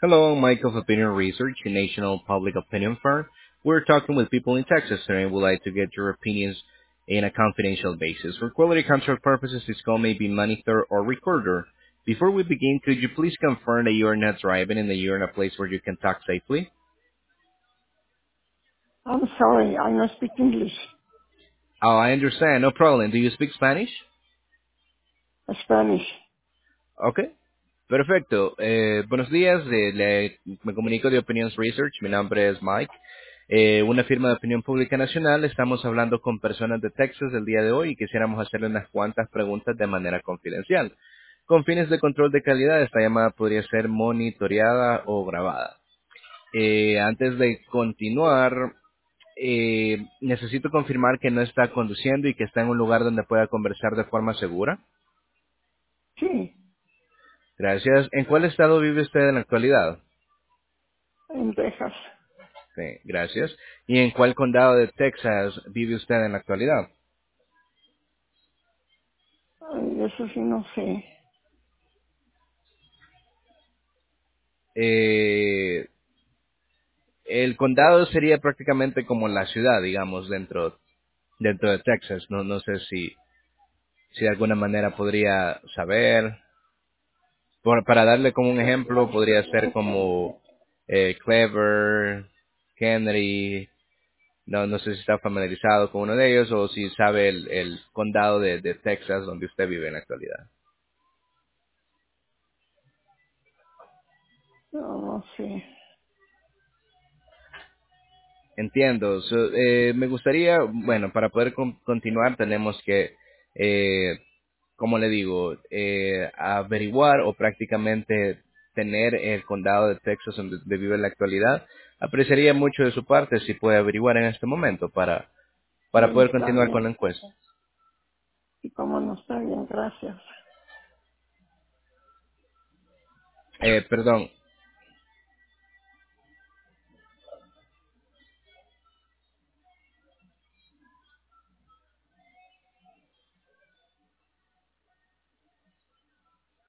Hello, Michael's Opinion Research, a national public opinion firm. We're talking with people in Texas today and would like to get your opinions in a confidential basis. For quality control purposes, this call may be monitored or recorded. Before we begin, could you please confirm that you are not driving and that you're in a place where you can talk safely? I'm sorry, I don't speak English, Oh, I understand. No problem. Do you speak Spanish? Spanish. Okay. Perfecto. Buenos días. Me comunico de Opinions Research. Mi nombre es Mike. Una firma de opinión pública nacional. Estamos hablando con personas de Texas el día de hoy y quisiéramos hacerle unas cuantas preguntas de manera confidencial. Con fines de control de calidad, esta llamada podría ser monitoreada o grabada. Antes de continuar, necesito confirmar que no está conduciendo y que está en un lugar donde pueda conversar de forma segura. Sí, Gracias. ¿En cuál estado vive usted en la actualidad? en Texas. Sí, gracias. ¿Y en cuál condado de Texas vive usted en la actualidad? Ay, eso sí no sé. Eh, el condado sería prácticamente como la ciudad, digamos, dentro de Texas. No sé si de alguna manera podría saber. Para darle como un ejemplo, podría ser como Clever, Kennedy. No sé si está familiarizado con uno de ellos o si sabe el condado de Texas donde usted vive en la actualidad. No, no sé. Entiendo. Me gustaría, bueno, para poder continuar tenemos que, como le digo, averiguar o prácticamente tener el condado de Texas donde vive en la actualidad. Apreciaría mucho de su parte si puede averiguar en este momento para Sí, poder está continuar con bien. la encuesta. Y como no está bien, gracias. Perdón.